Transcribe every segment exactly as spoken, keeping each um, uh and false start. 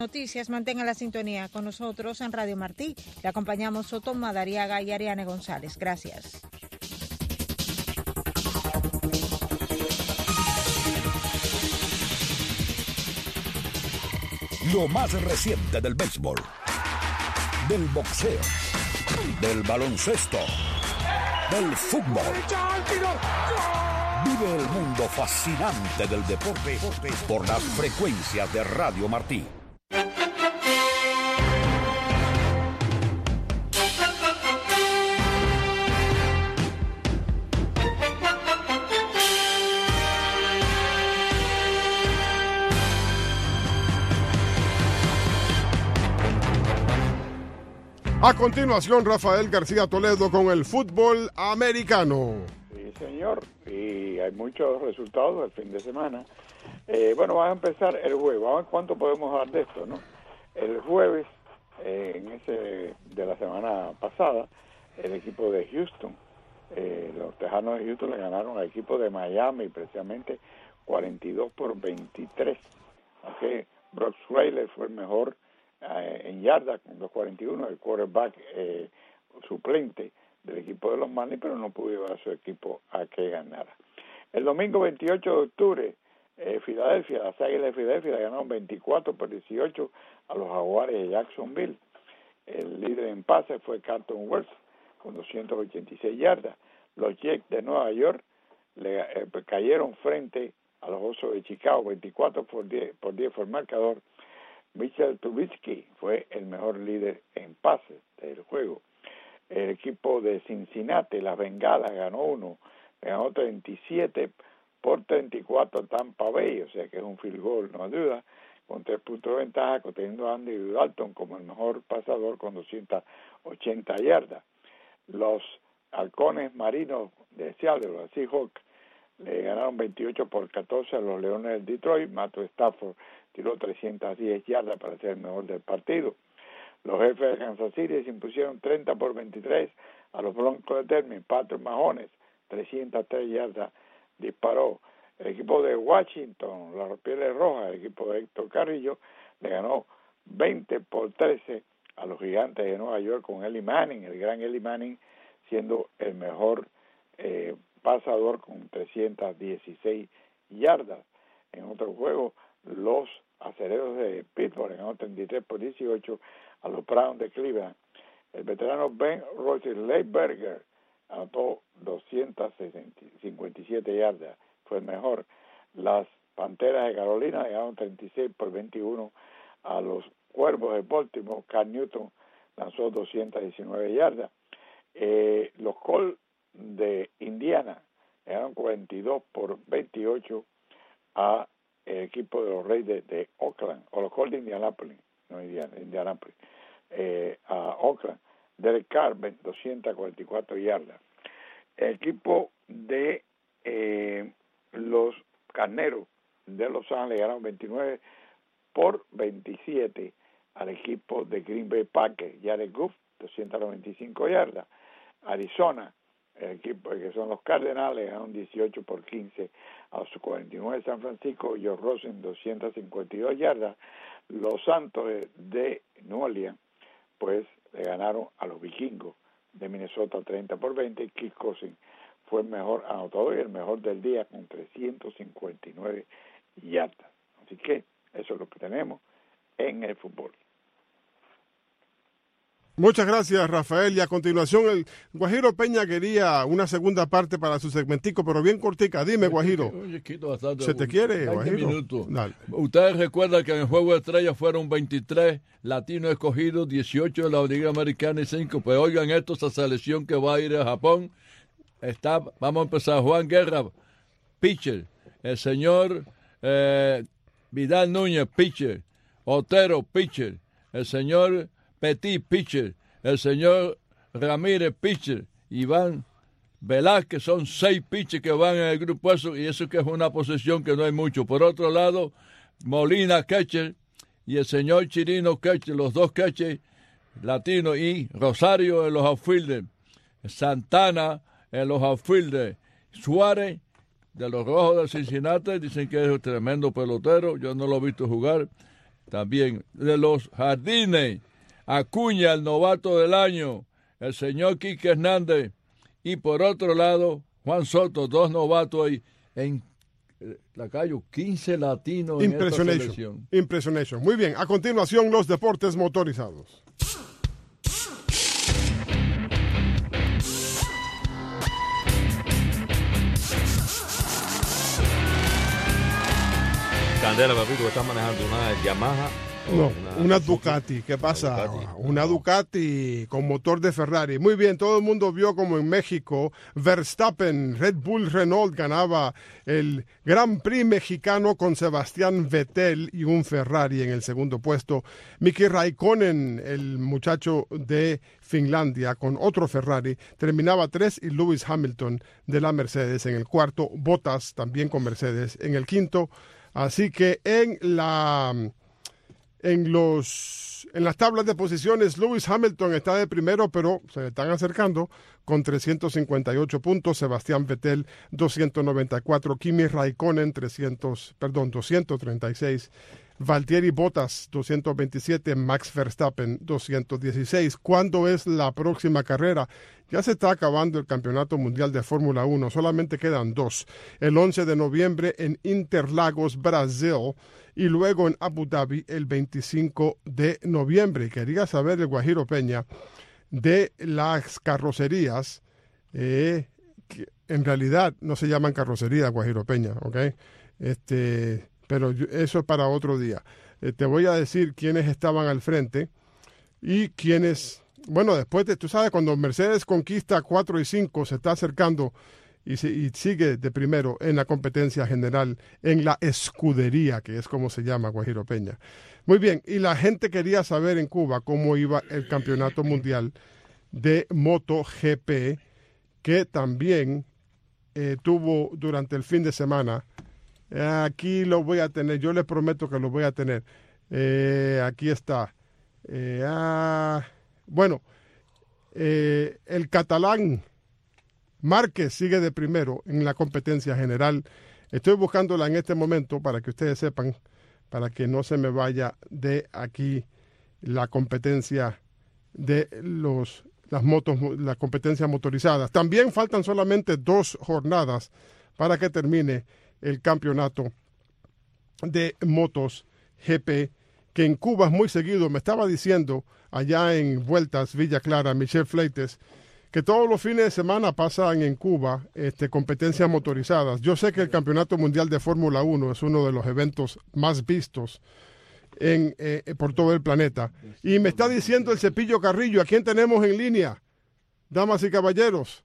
Noticias, mantenga la sintonía con nosotros en Radio Martí. Le acompañamos Soto Madariaga y Ariane González. Gracias. Lo más reciente del béisbol, del boxeo, del baloncesto, del fútbol. Vive el mundo fascinante del deporte por las frecuencias de Radio Martí. A continuación, Rafael García Toledo con el fútbol americano. Sí, señor, y hay muchos resultados el fin de semana. Eh, bueno, vamos a empezar el jueves. Vamos a ver cuánto podemos dar de esto, ¿no? El jueves, eh, en ese de la semana pasada, el equipo de Houston, eh, los Tejanos de Houston le ganaron al equipo de Miami, precisamente cuarenta y dos por veintitrés. Aunque Brock Osweiler fue el mejor eh, en yarda con dos cuarenta y uno, el quarterback eh, suplente del equipo de los Marlins, pero no pudo llevar a su equipo a que ganara. El domingo veintiocho de octubre, eh, Filadelfia, las Águilas de Filadelfia le ganaron veinticuatro por dieciocho a los Jaguares de Jacksonville. El líder en pase fue Carlton Wentz con doscientas ochenta y seis yardas. Los Jets de Nueva York le eh, cayeron frente a los Osos de Chicago, veinticuatro por diez, por diez fue el marcador. Mitchell Trubisky fue el mejor líder en pases del juego. El equipo de Cincinnati, las Bengalas, ganó uno, ganó treinta y siete por treinta y cuatro Tampa Bay, o sea que es un field goal, no hay duda, con tres puntos de ventaja, teniendo a Andy Dalton como el mejor pasador con doscientas ochenta yardas. Los Halcones Marinos de Seattle, los Seahawks, le ganaron veintiocho por catorce a los Leones de Detroit. Matthew Stafford tiró trescientas diez yardas para ser el mejor del partido. Los Jefes de Kansas City se impusieron treinta por veintitrés a los Broncos de Denver. Patrick Mahomes, trescientas tres yardas, disparó. El equipo de Washington, los Pieles Rojas, el equipo de Héctor Carrillo, le ganó veinte por trece a los Gigantes de Nueva York con Eli Manning, el gran Eli Manning, siendo el mejor eh, pasador con trescientas dieciséis yardas. En otro juego, los Acereros de Pittsburgh ganaron treinta y tres por dieciocho a los Browns de Cleveland. El veterano Ben Roethlisberger anotó doscientas cincuenta y siete yardas, fue el mejor. Las Panteras de Carolina ganaron treinta y seis por veintiuno a los Cuervos de Baltimore. Cam Newton lanzó doscientas diecinueve yardas. Eh, los Colts de Indiana ganaron cuarenta y dos por veintiocho a el equipo de los Reyes de, de Oakland, o los Colts de Indianapolis, no Indiana, Indianapolis, eh, a Oakland. Derek Carr, doscientas cuarenta y cuatro yardas. El equipo de eh, los Carneros de Los Ángeles ganaron veintinueve por veintisiete al equipo de Green Bay Packers. Jared Goff, doscientas noventa y cinco yardas. Arizona, el equipo que son los Cardenales, ganaron dieciocho por quince a los cuarenta y nueve de San Francisco. Joe Rosen, doscientas cincuenta y dos yardas. Los Santos de, de New Orleans, pues le ganaron a los Vikingos de Minnesota treinta por veinte. Kirk Cousins fue el mejor anotador y el mejor del día con trescientas cincuenta y nueve yardas. Así que eso es lo que tenemos en el fútbol. Muchas gracias, Rafael. Y a continuación, el Guajiro Peña quería una segunda parte para su segmentico, pero bien cortica. Dime, Guajiro. Oye, quito bastante. ¿Se te quiere, Guajiro? Dale. Ustedes recuerdan que en el Juego de Estrellas fueron veintitrés latinos escogidos, dieciocho de la Liga Americana y cinco. Pues oigan esto, esa selección que va a ir a Japón. Está, vamos a empezar. Juan Guerra, pitcher. El señor eh, Vidal Núñez, pitcher. Otero, pitcher. El señor Petit, pitcher. El señor Ramírez, pitcher. Iván Velázquez, son seis pitchers que van en el grupo eso, y eso que es una posesión que no hay mucho. Por otro lado, Molina, catcher, y el señor Chirino, catcher, los dos catchers latinos, y Rosario en los outfielders, Santana en los outfielders, Suárez de los Rojos de Cincinnati, dicen que es un tremendo pelotero, yo no lo he visto jugar. también. De los Jardines, Acuña, el novato del año, el señor Quique Hernández, y por otro lado, Juan Soto, dos novatos ahí en la calle, quince latinos en esta selección. Impresionation. Muy bien, a continuación los deportes motorizados. Candela, papito, que estás manejando una Yamaha. No, una, una Ducati. ¿Qué pasa? Ducati. Una Ducati con motor de Ferrari. Muy bien, todo el mundo vio como en México Verstappen, Red Bull Renault ganaba el Gran Prix mexicano con Sebastián Vettel y un Ferrari en el segundo puesto. Miki Raikkonen, el muchacho de Finlandia, con otro Ferrari, terminaba tres, y Lewis Hamilton de la Mercedes en el cuarto. Bottas también con Mercedes en el quinto. Así que en la en los en las tablas de posiciones, Lewis Hamilton está de primero, pero se le están acercando con trescientos cincuenta y ocho puntos, Sebastián Vettel doscientos noventa y cuatro, Kimi Raikkonen trescientos, perdón, doscientos treinta y seis, Valtteri Bottas doscientos veintisiete, Max Verstappen doscientos dieciséis. ¿Cuándo es la próxima carrera? Ya se está acabando el Campeonato Mundial de Fórmula uno, solamente quedan dos. El once de noviembre en Interlagos, Brasil, y luego en Abu Dhabi el veinticinco de noviembre. Quería saber el Guajiro Peña de las carrocerías, eh, que en realidad no se llaman carrocerías, Guajiro Peña, ¿ok? Este, pero yo, eso es para otro día. Eh, te voy a decir quiénes estaban al frente y quiénes, bueno, después de, tú sabes, cuando Mercedes conquista cuatro y cinco, se está acercando y, se, y sigue de primero en la competencia general, en la escudería, que es como se llama, Guajiro Peña. Muy bien, y la gente quería saber en Cuba cómo iba el campeonato mundial de MotoGP, que también eh, tuvo durante el fin de semana. Aquí lo voy a tener, yo les prometo que lo voy a tener. Eh, aquí está. Eh, ah, bueno, eh, el catalán Márquez sigue de primero en la competencia general. Estoy buscándola en este momento para que ustedes sepan, para que no se me vaya de aquí la competencia de los las motos, las competencias motorizadas. También faltan solamente dos jornadas para que termine el campeonato de motos G P, que en Cuba es muy seguido. Me estaba diciendo allá en Vueltas Villa Clara, Michelle Fleites, que todos los fines de semana pasan en Cuba este, competencias motorizadas. Yo sé que el Campeonato Mundial de Fórmula uno es uno de los eventos más vistos en, eh, por todo el planeta. Y me está diciendo el Cepillo Carrillo, ¿a quién tenemos en línea? Damas y caballeros,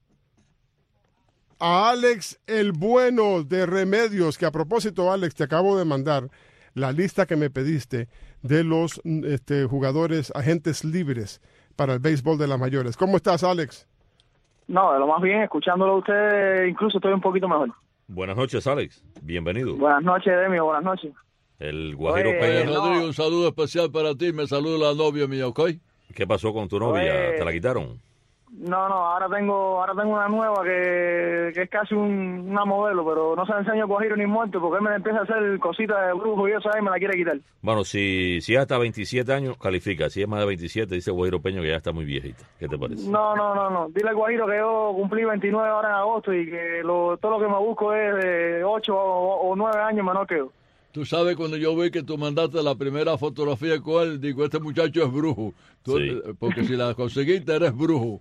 a Alex el Bueno de Remedios, que a propósito, Alex, te acabo de mandar la lista que me pediste de los este, jugadores agentes libres para el béisbol de las mayores. ¿Cómo estás, Alex? No, de lo más bien, escuchándolo a usted, incluso estoy un poquito mejor. Buenas noches, Alex. Bienvenido. Buenas noches, Demio. Buenas noches. El Guajiro Oye, Peña. no. Rodrigo, un saludo especial para ti. Me saluda la novia mía, ¿ok? ¿Qué pasó con tu novia? Oye. ¿Te la quitaron? No, no, ahora tengo ahora tengo una nueva que, que es casi un, una modelo, pero no se la enseño Guajiro ni muerto porque él me empieza a hacer cositas de brujo y eso ahí me la quiere quitar. Bueno, si, si es hasta veintisiete años, califica. Si es más de veintisiete, dice Guajiro Peña que ya está muy viejita. ¿Qué te parece? No, no, no, no. Dile al Guajiro que yo cumplí veintinueve ahora en agosto y que lo, todo lo que me busco es de ocho o, o nueve años menor que yo. Tú sabes, cuando yo vi que tú mandaste la primera fotografía con él, digo, este muchacho es brujo. Tú, Sí. Porque si la conseguiste, eres brujo.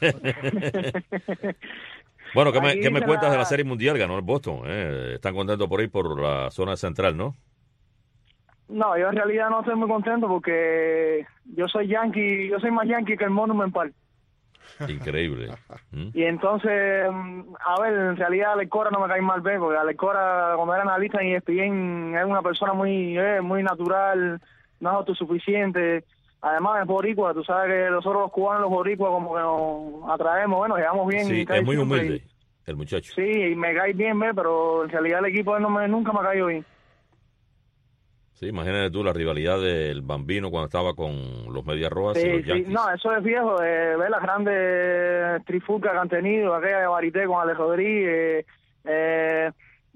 Bueno, ¿qué me, Aquí qué me la- cuentas de la Serie Mundial? Ganó el Boston. ¿eh? Están contentos por ahí por la zona central, ¿no? No, yo en realidad no estoy muy contento porque yo soy yankee, yo soy más yankee que el Monument Park. Increíble. ¿Mm? Y entonces, mm, a ver, en realidad Alex Cora no me cae mal bien, porque Alex Cora, cuando era analista en E S P N, es una persona muy eh, muy natural, no es autosuficiente. Además es boricua, tú sabes que nosotros los cubanos, los boricuas, como que nos atraemos, bueno, llevamos bien. Sí, casi es muy siempre, humilde el muchacho. y- Sí, y me cae bien, ve, pero en realidad el equipo él no me, nunca me ha caído bien. Sí, imagínate tú la rivalidad del Bambino cuando estaba con los Medias Rojas y Sí, los sí, Yankees. no, eso es viejo, eh, ver las grandes trifulcas que han tenido, aquella de Barité con Alex Rodríguez, eh,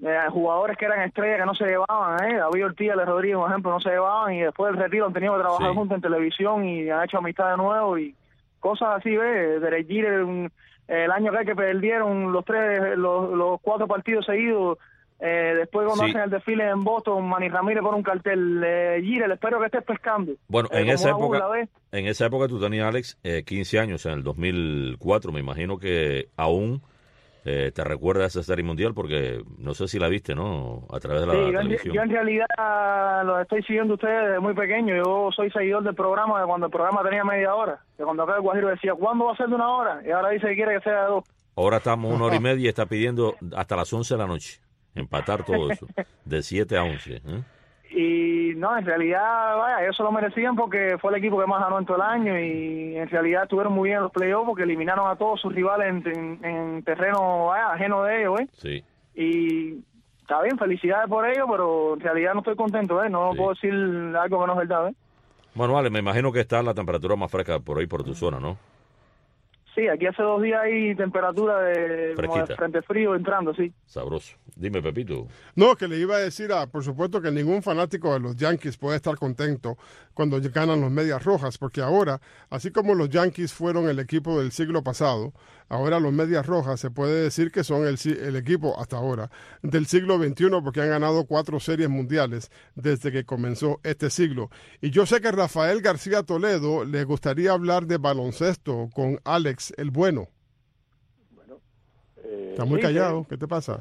eh, jugadores que eran estrellas que no se llevaban, ¿eh? David Ortiz y Ale Rodríguez, por ejemplo, no se llevaban y después del retiro han tenido que trabajar Sí. juntos en televisión y han hecho amistad de nuevo y cosas así, ¿ves? Derek Jeter, un- el año que, que perdieron los tres, los, los cuatro partidos seguidos, eh, después cuando Sí. hacen el desfile en Boston, Manny Ramírez pone un cartel, eh, Jeter, espero que estés pescando. Bueno, Eh, en como esa una burla, época, ¿ves? en esa época tú tenías, Alex, eh, quince años, en el dos mil cuatro. Me imagino que aún eh, te recuerdas esa serie mundial porque no sé si la viste, ¿no? A través de la Sí, yo en, televisión. yo en realidad los estoy siguiendo ustedes desde muy pequeño. Yo soy seguidor del programa de cuando el programa tenía media hora. De cuando acá el Guajiro decía, ¿cuándo va a ser de una hora? Y ahora dice que quiere que sea de dos. Ahora estamos una hora y media y está pidiendo hasta las once de la noche. Empatar todo eso. De siete a once. ¿eh? Y no, en realidad, vaya, ellos se lo merecían porque fue el equipo que más ganó en todo el año y en realidad estuvieron muy bien en los playoffs porque eliminaron a todos sus rivales en, en, en terreno, vaya, ajeno de ellos, ¿eh? Sí. Y está bien, felicidades por ello, pero en realidad no estoy contento, ¿eh? No Sí. puedo decir algo que no es verdad, ¿eh? Bueno, vale, me imagino que está la temperatura más fresca por ahí, por tu zona, ¿no? Sí, aquí hace dos días hay temperatura de, como de Fresquita. frente frío entrando, sí. Sabroso. Dime, Pepito. No, que le iba a decir, a, por supuesto que ningún fanático de los Yankees puede estar contento cuando ganan los Medias Rojas, porque ahora, así como los Yankees fueron el equipo del siglo pasado, ahora los Medias Rojas se puede decir que son el, si- el equipo hasta ahora del siglo veintiuno porque han ganado cuatro series mundiales desde que comenzó este siglo. Y yo sé que Rafael García Toledo le gustaría hablar de baloncesto con Alex el Bueno. Eh, Está muy Sí, callado, ¿qué te pasa?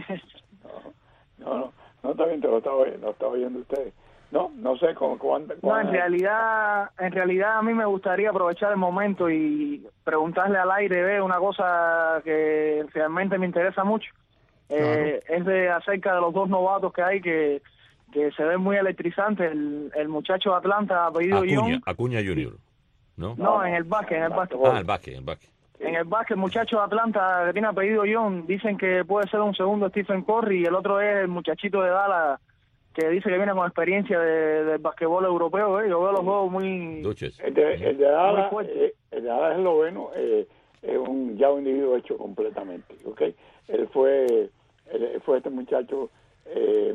No, no, no está bien, te lo estaba, oy- lo estaba oyendo ustedes. No, no sé cómo, cuándo. No, en realidad, en realidad a mí me gustaría aprovechar el momento y preguntarle al aire, ve, una cosa que realmente me interesa mucho. Eh, es de acerca de los dos novatos que hay que, que se ven muy electrizantes. El, el muchacho de Atlanta, apellido Acuña, Young. Acuña Junior. ¿No? No, en el básquet, en el básquet. Ah, el básquet, el básquet. En el básquet, el muchacho de Atlanta que tiene apellido Young, dicen que puede ser un segundo Stephen Curry y el otro es el muchachito de Dallas que dice que viene con experiencia de, del basquetbol europeo. ¿eh? Yo veo los juegos muy... Duches. El de, el de Dallas, Muy fuerte. eh, el de Dallas esloveno, eh, es un, ya un individuo hecho completamente, ¿ok? Él fue, él fue este muchacho, eh,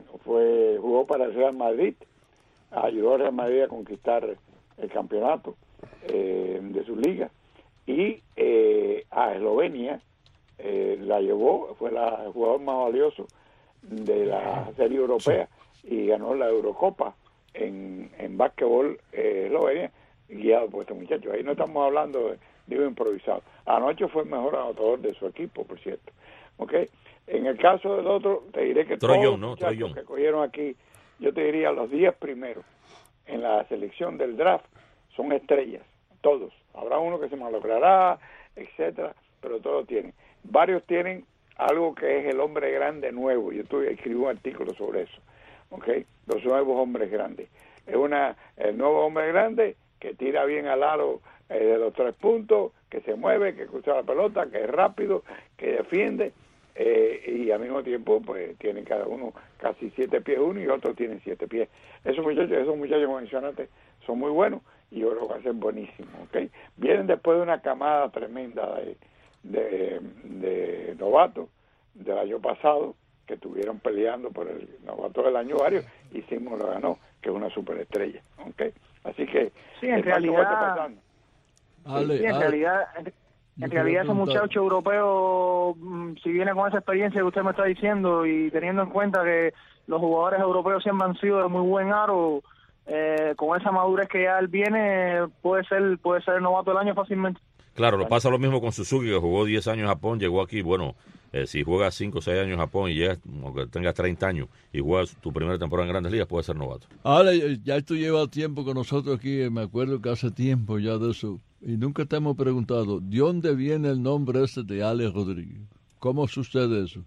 fue jugó para el Real Madrid, ayudó al Real Madrid a conquistar el campeonato eh, de su liga y eh, a Eslovenia eh, la llevó, fue la, el jugador más valioso de la serie europea y ganó la Eurocopa en, en básquetbol eh, Eslovenia, guiado por este muchacho. Ahí no estamos hablando de, de un improvisado. Anoche fue el mejor anotador de su equipo, por cierto. ¿Okay? En el caso del otro, te diré que Troy todos Young, los ¿no? muchachos Troy Young. que cogieron aquí, yo te diría los diez primeros en la selección del draft son estrellas, todos. Habrá uno que se malogrará, etcétera, pero todos tienen. Varios tienen algo que es el hombre grande nuevo. Yo tuve, escribí un artículo sobre eso, ¿ok? Los nuevos hombres grandes. Es una el nuevo hombre grande que tira bien al aro eh, de los tres puntos, que se mueve, que cruza la pelota, que es rápido, que defiende, eh, y al mismo tiempo, pues, tienen cada uno casi siete pies uno y otro tiene siete pies. Esos muchachos, esos muchachos como mencionaste, son muy buenos y yo creo que hacen buenísimo, ¿ok? Vienen después de una camada tremenda de de, de novatos del año pasado que estuvieron peleando por el novato del año varios y Simon lo ganó, que es una superestrella, ¿okay? Así que Sí, en el realidad- Paso está pasando. Ale, Sí, en Ale, realidad, en, yo en quería realidad ese preguntar. muchacho europeo, mm, si viene con esa experiencia que usted me está diciendo y teniendo en cuenta que los jugadores europeos siempre han sido de muy buen aro, eh, con esa madurez que ya él viene, puede ser puede ser el novato del año fácilmente. Claro, lo pasa lo mismo con Suzuki, que jugó diez años en Japón, llegó aquí, bueno, eh, si juegas cinco o seis años en Japón y llegas, aunque tengas treinta años, y juegas tu primera temporada en Grandes Ligas, puedes ser novato. Ale, ya tú llevas tiempo con nosotros aquí, eh, me acuerdo que hace tiempo ya de eso, y nunca te hemos preguntado, ¿de dónde viene el nombre ese de Ale Rodríguez? ¿Cómo sucede eso?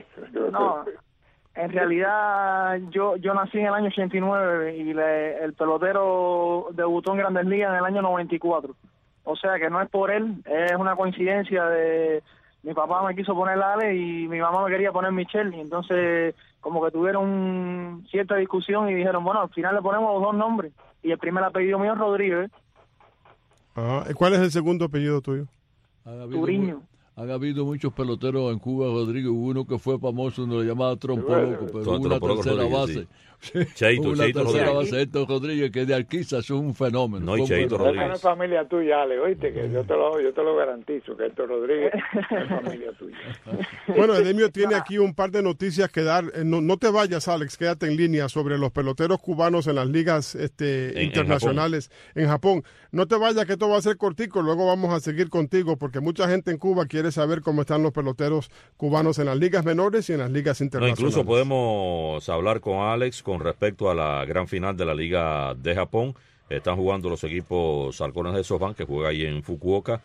No, en realidad yo yo nací en el año ochenta y nueve y le- el pelotero debutó en Grandes Ligas en el año noventa y cuatro. O sea que no es por él, es una coincidencia de... Mi papá me quiso poner Ale y mi mamá me quería poner Michelle. Y entonces como que tuvieron cierta discusión y dijeron, bueno, al final le ponemos los dos nombres. Y el primer apellido mío es Rodríguez, Ah, ¿y ¿cuál es el segundo apellido tuyo? Han habido, Turiño. mu- Han habido muchos peloteros en Cuba, Rodríguez. Hubo uno que fue famoso, uno lo llamaba Trompoloco, pero Con hubo una Trompoloco tercera Rodríguez, base. sí. Cheito, una Cheito tercera Rodríguez. base, Héctor Rodríguez, que de Alquiza es un fenómeno. No, y Fue un Cheito fenómeno. Rodríguez. Esa no es familia tuya, Ale, oíste, que yo te lo, yo te lo garantizo, que Héctor Rodríguez es familia tuya. Bueno, Edemio tiene aquí un par de noticias que dar. Eh, No, no te vayas, Alex, quédate en línea sobre los peloteros cubanos en las ligas este, En- internacionales en Japón. No te vayas, que esto va a ser cortico, luego vamos a seguir contigo, porque mucha gente en Cuba quiere saber cómo están los peloteros cubanos en las ligas menores y en las ligas No, internacionales. incluso podemos hablar con Alex con respecto a la gran final de la Liga de Japón. Están jugando los equipos Halcones de SoftBank, que juega ahí en Fukuoka,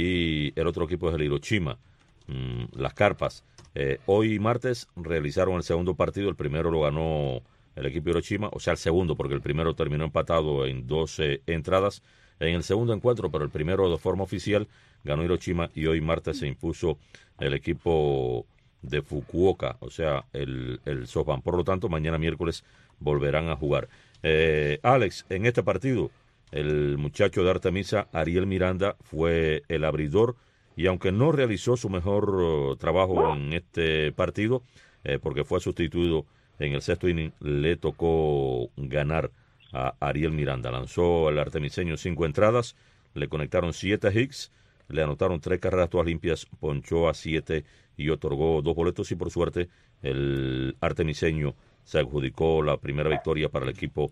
y el otro equipo es el Hiroshima, mm, las Carpas. Eh, hoy martes realizaron el segundo partido. El primero lo ganó el equipo Hiroshima, o sea, el segundo, porque el primero terminó empatado en doce entradas en el segundo encuentro, pero el primero de forma oficial ganó Hiroshima, y hoy martes se impuso el equipo de Fukuoka, o sea, el, el SoftBank. Por lo tanto, mañana miércoles volverán a jugar. Eh, Alex, en este partido, el muchacho de Artemisa, Ariel Miranda, fue el abridor, y aunque no realizó su mejor uh, trabajo en este partido, eh, porque fue sustituido en el sexto inning, le tocó ganar a Ariel Miranda. Lanzó el artemiseño cinco entradas, le conectaron siete hits, le anotaron tres carreras todas limpias, ponchó a siete y otorgó dos boletos, y por suerte el artemiseño se adjudicó la primera victoria para el equipo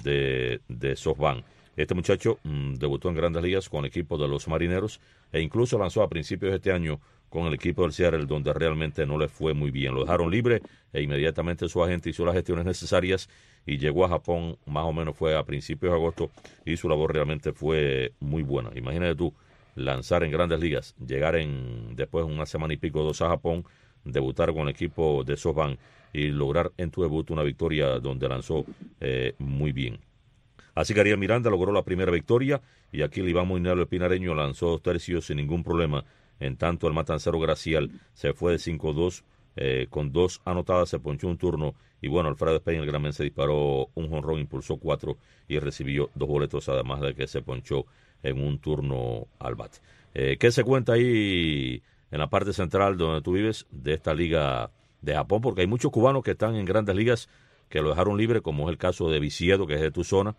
de, de SoftBank. Este muchacho mmm, debutó en Grandes Ligas con el equipo de los Marineros, e incluso lanzó a principios de este año con el equipo del Seattle, donde realmente no le fue muy bien. Lo dejaron libre e inmediatamente su agente hizo las gestiones necesarias y llegó a Japón, más o menos fue a principios de agosto, y su labor realmente fue muy buena. Imagínate tú, lanzar en Grandes Ligas, llegar en después de una semana y pico, dos a Japón, debutar con el equipo de SoftBank y lograr en tu debut una victoria donde lanzó eh, muy bien. Así que Ariel Miranda logró la primera victoria, y aquí el Iván Moinelo, el pinareño, lanzó dos tercios sin ningún problema. En tanto, el matancero Gracial se fue de cinco dos, eh, con dos anotadas, se ponchó un turno, y bueno, Alfredo Spain, el gran men, se disparó un jonrón, impulsó cuatro y recibió dos boletos, además de que se ponchó en un turno al bate. Eh, ¿Qué se cuenta ahí en la parte central donde tú vives de esta liga de Japón? Porque hay muchos cubanos que están en Grandes Ligas que lo dejaron libre, como es el caso de Viciedo, que es de tu zona,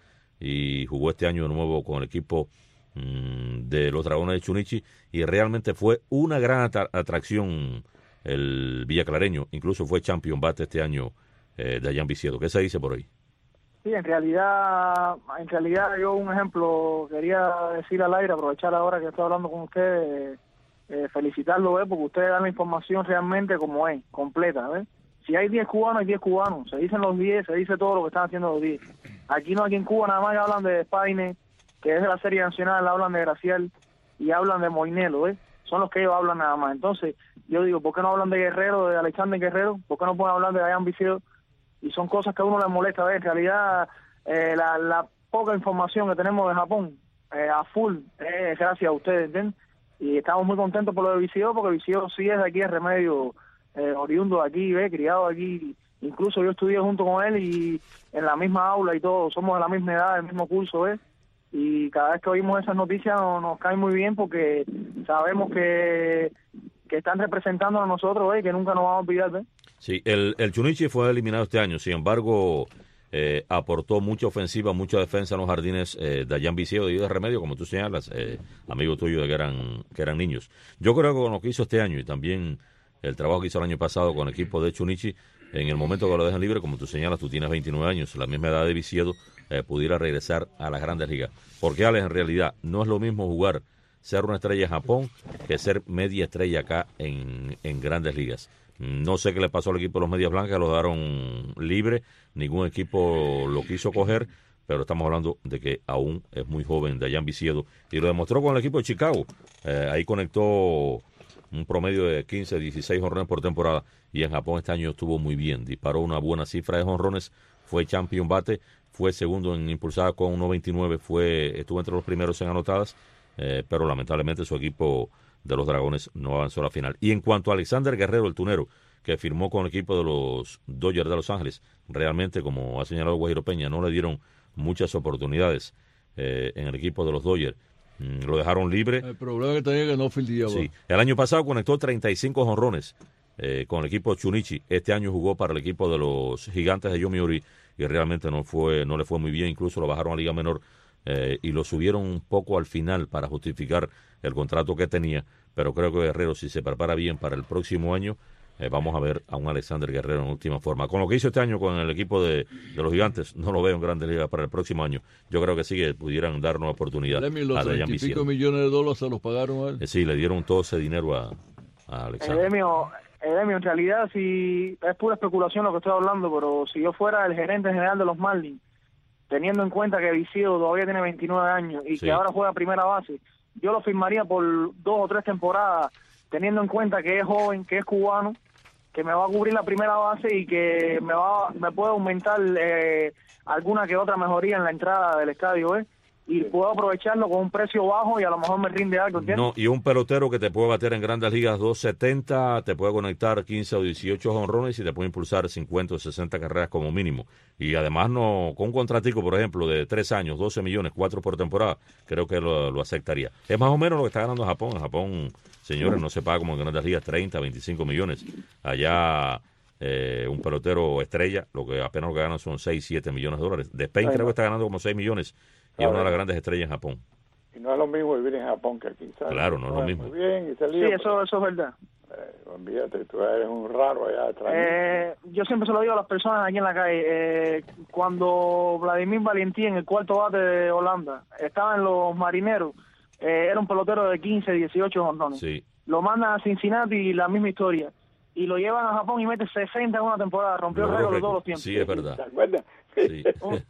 y jugó este año de nuevo con el equipo mmm, de los Dragones de Chunichi, y realmente fue una gran atra- atracción el villaclareño. Incluso fue champion bate este año eh, de Dayan Viciedo. ¿Qué se dice por ahí? Sí, en realidad, en realidad yo un ejemplo quería decir al aire, aprovechar ahora que estoy hablando con ustedes, eh, felicitarlo, ¿eh? Porque ustedes dan la información realmente como es, completa, ¿ves? Si hay diez cubanos, hay diez cubanos, se dicen los diez, se dice todo lo que están haciendo los diez. Aquí no, aquí en Cuba nada más que hablan de Spaine, que es de la serie nacional, hablan de Gracial y hablan de Moinelo, ¿eh? Son los que ellos hablan nada más. Entonces, yo digo, ¿por qué no hablan de Guerrero, de Alexander Guerrero? ¿Por qué no pueden hablar de Dayan Viciedo? Y son cosas que a uno le molesta ver. En realidad, eh, la, la poca información que tenemos de Japón, eh, a full, es eh, gracias a ustedes, ¿entienden? Y estamos muy contentos por lo de Viciedo, porque Viciedo sí es de aquí, es Remedio, eh, oriundo de aquí, ¿ves? Criado aquí. Incluso yo estudié junto con él y en la misma aula y todo, somos de la misma edad, del mismo curso, ¿ves? Y cada vez que oímos esas noticias nos, nos cae muy bien, porque sabemos que, que están representando a nosotros, ¿ves? Que nunca nos vamos a olvidar, ¿ves? Sí, el, el Chunichi fue eliminado este año, sin embargo, eh, aportó mucha ofensiva, mucha defensa en los jardines eh, de Dayan Viciedo y de Remedio, como tú señalas, eh, amigo tuyo de que eran, que eran niños. Yo creo que con lo que hizo este año y también el trabajo que hizo el año pasado con el equipo de Chunichi, en el momento que lo dejan libre, como tú señalas, tú tienes veintinueve años, la misma edad de Viciedo, eh, pudiera regresar a las Grandes Ligas. Porque, Alex, en realidad no es lo mismo jugar, ser una estrella en Japón, que ser media estrella acá en, en Grandes Ligas. No sé qué le pasó al equipo de los Medias Blancas, lo dejaron libre, ningún equipo lo quiso coger, pero estamos hablando de que aún es muy joven Dayan Viciedo, y lo demostró con el equipo de Chicago. Eh, ahí conectó un promedio de quince, dieciséis jonrones por temporada, y en Japón este año estuvo muy bien, disparó una buena cifra de jonrones, fue champion bate, fue segundo en impulsada con uno veintinueve, fue estuvo entre los primeros en anotadas, eh, pero lamentablemente su equipo de los Dragones no avanzó a la final. Y en cuanto a Alexander Guerrero, el tunero, que firmó con el equipo de los Dodgers de Los Ángeles, realmente, como ha señalado Guajiro Peña, no le dieron muchas oportunidades eh, en el equipo de los Dodgers. Mm, lo dejaron libre. El problema que tenía que no fildeaba. Sí. El año pasado conectó treinta y cinco jonrones eh, con el equipo Chunichi. Este año jugó para el equipo de los Gigantes de Yomiuri y realmente no fue no le fue muy bien. Incluso lo bajaron a Liga Menor eh, y lo subieron un poco al final para justificar el contrato que tenía. Pero creo que Guerrero, si se prepara bien para el próximo año, eh, vamos a ver a un Alexander Guerrero en última forma. Con lo que hizo este año con el equipo de, de los Gigantes, no lo veo en Grandes Ligas para el próximo año. Yo creo que sí que pudieran dar una oportunidad Lemmy, los a Dayan treinta y Vicente. cinco millones de dólares se los pagaron a él. Eh, sí, le dieron todo ese dinero a, a Alexander. Edemio, Edemio, en realidad si es pura especulación lo que estoy hablando, pero si yo fuera el gerente general de los Marlins, teniendo en cuenta que Vicio todavía tiene veintinueve años y Sí. que ahora juega primera base, yo lo firmaría por dos o tres temporadas, teniendo en cuenta que es joven, que es cubano, que me va a cubrir la primera base y que me va me puede aumentar eh, alguna que otra mejoría en la entrada del estadio, ¿eh? Y puedo aprovecharlo con un precio bajo y a lo mejor me rinde algo, ¿entiendes? No, y un pelotero que te puede bater en Grandes Ligas dos setenta, te puede conectar quince o dieciocho jonrones y te puede impulsar cincuenta o sesenta carreras como mínimo. Y además no con un contratico, por ejemplo, de tres años, doce millones, cuatro por temporada, creo que lo, lo aceptaría. Es más o menos lo que está ganando Japón. En Japón, señores, no se paga como en Grandes Ligas treinta, veinticinco millones. Allá eh, un pelotero estrella, lo que apenas lo que ganan son seis, siete millones de dólares. Despain creo que está ganando como seis millones y es una de las grandes estrellas en Japón. Y no es lo mismo vivir en Japón que aquí, ¿sabes? Claro, no es lo mismo. Muy bien, y se Sí, lío, eso, eso es verdad. Eh, olvídate, tú eres un raro allá atrás. Eh, yo siempre se lo digo a las personas aquí en la calle. Eh, cuando Vladimir Valentín, en el cuarto bate de Holanda, estaba en los Marineros, eh, era un pelotero de quince, dieciocho jonrones. Sí. Lo mandan a Cincinnati y la misma historia. Y lo llevan a Japón y mete sesenta en una temporada. Rompió el Logró récord de récord. todos los tiempos. Sí, es verdad. ¿Te acuerdas? Sí.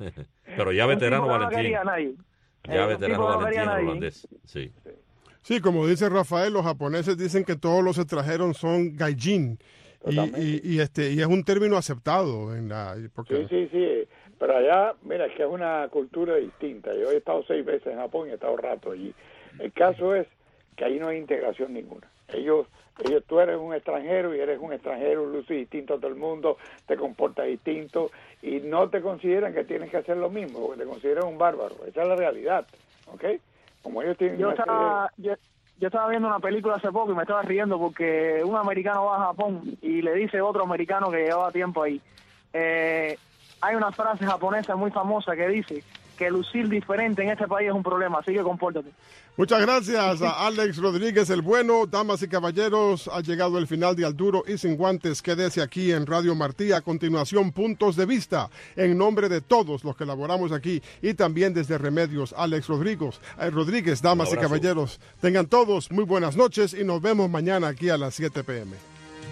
Pero ya veterano Un tipo que no Valentín. quería a nadie. Ya Eh, un veterano tipo que no Valentín quería a el nadie. holandés. Sí. Sí, como dice Rafael, los japoneses dicen que todos los extranjeros son gaijin. Y, y, y este y es un término aceptado en la porque Sí, sí, sí. Pero allá, mira, es que es una cultura distinta. Yo he estado seis veces en Japón y he estado rato allí. El caso es que ahí no hay integración ninguna. Ellos, ellos, tú eres un extranjero y eres un extranjero, luces distinto a todo el mundo, te comportas distinto y no te consideran que tienes que hacer lo mismo, porque te consideran un bárbaro. Esa es la realidad, ¿ok? Como ellos tienen Yo una estaba, yo, yo estaba viendo una película hace poco y me estaba riendo porque un americano va a Japón y le dice a otro americano que llevaba tiempo ahí. Eh, hay una frase japonesa muy famosa que dice que lucir diferente en este país es un problema, así que compórtate. Muchas gracias a Alex Rodríguez el Bueno. Damas y caballeros, ha llegado el final de Al Duro y Sin Guantes. Quédese aquí en Radio Martí. A continuación, Puntos de Vista. En nombre de todos los que elaboramos aquí y también desde Remedios, Alex Rodríguez, eh, Rodríguez damas y caballeros, tengan todos muy buenas noches y nos vemos mañana aquí a las siete pe eme.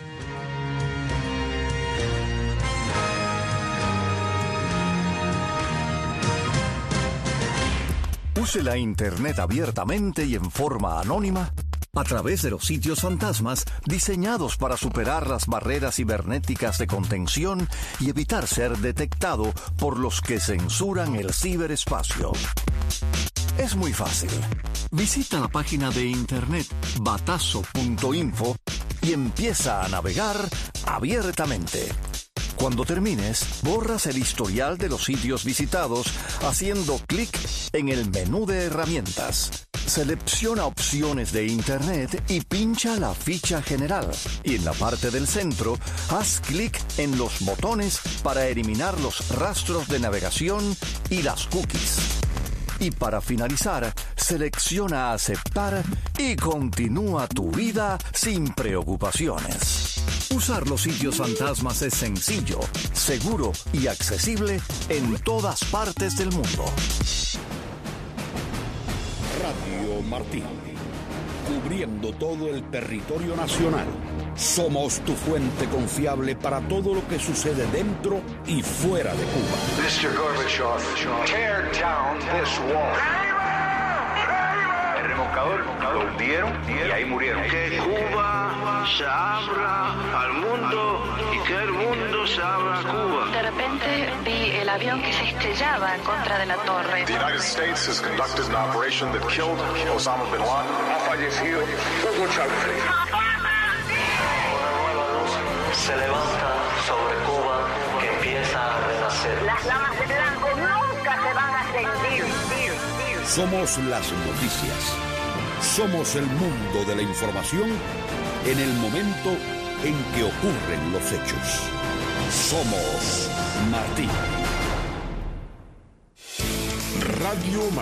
Use la Internet abiertamente y en forma anónima a través de los sitios fantasmas diseñados para superar las barreras cibernéticas de contención y evitar ser detectado por los que censuran el ciberespacio. Es muy fácil. Visita la página de internet batazo punto info y empieza a navegar abiertamente. Cuando termines, borras el historial de los sitios visitados haciendo clic en el menú de herramientas. Selecciona opciones de Internet y pincha la ficha general. Y en la parte del centro, haz clic en los botones para eliminar los rastros de navegación y las cookies. Y para finalizar, selecciona aceptar y continúa tu vida sin preocupaciones. Usar los sitios fantasmas es sencillo, seguro y accesible en todas partes del mundo. Radio Martí, cubriendo todo el territorio nacional. Somos tu fuente confiable para todo lo que sucede dentro y fuera de Cuba. mister Gorbachev, tear down this wall. El remolcador lo hundieron y ahí murieron. Que Cuba se abra al mundo y que el mundo se abra a Cuba. De repente vi el avión que se estrellaba en contra de la torre. The United States has conducted an operation that killed Osama bin Laden. Ha fallecido Hugo Chávez. Se levanta sobre Cuba que empieza a renacer. Las llamas de blanco nunca se van a extinguir. Somos las noticias. Somos el mundo de la información en el momento en que ocurren los hechos. Somos Martí. Radio